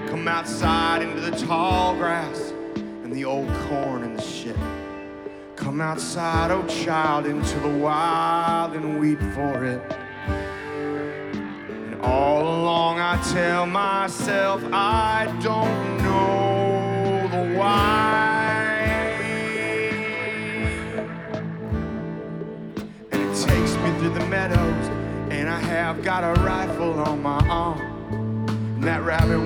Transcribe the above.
Come outside into the tall grass and the old corn and the shit. Come outside, oh child, into the wild and weed for it. And all along I tell myself I don't know the why. And it takes me through the meadows, and I have got a rifle on my arm. And that rabbit